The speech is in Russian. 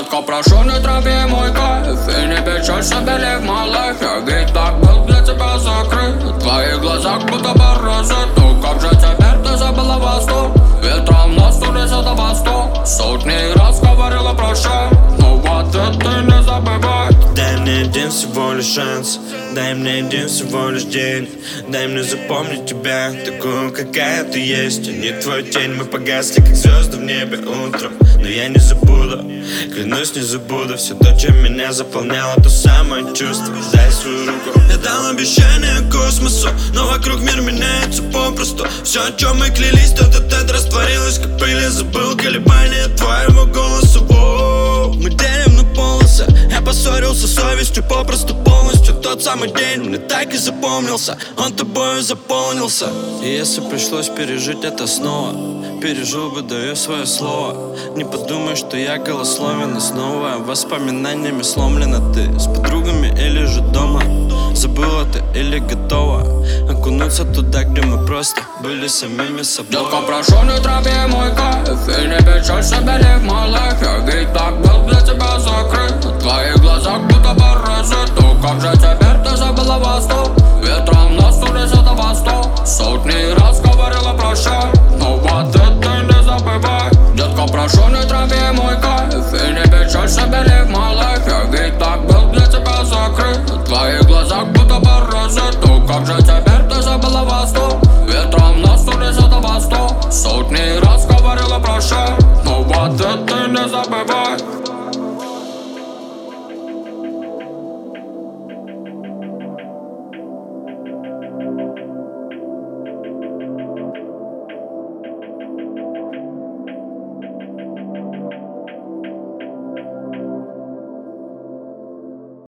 Детка, прошу, не трави мой кайф и не печалься, бели в малых. Я ведь так был для тебя закрыт. В твоих глазах будто паразит. Ну как же теперь ты забыла восток? Ветром нас унесет на восток. Сотни раз говорила прощай, но вот это не забывай. Дай мне один всего лишь шанс, дай мне один всего лишь день. Дай мне запомнить тебя, такую, какая ты есть. А не твой тень, мы погасли, как звезды в небе утром. Но я не забуду, клянусь, не забуду все то, чем меня заполняло то самое чувство. Дай свою руку. Я дал обещание космосу, но вокруг мир меняется попросту. Все, о чем мы клялись, тет-а-тет растворилось, как пыль. Я забыл колебания твоего голоса. Воу. Мы делим на полосы. Я поссорился с совестью попросту полностью. Тот самый день мне так и запомнился, он тобою заполнился. И если пришлось пережить это снова, пережил бы, даю свое слово. Не подумай, что я голословен, и снова воспоминаниями сломлена. Ты с подругами или же дома? Забыла ты или готова окунуться туда, где мы просто были самими собой? Детка, прошу, не трави мой кайф и не печалься, бели в малых. Я ведь так был для тебя закрыт. В твоих глазах будто паразит. Ну как же теперь ты забыла восток? Ветром нас унесет на восток. Сотни раз говорила прощай, но вот это не забывай. Детка, прошу, не трави мой кайф и не печалься, бели в малых. Я ведь так был для тебя закрыт. В твоих глазах будто паразит. Ну как же теперь ты забыла восток? Ветром нас унесет на восток. Сотни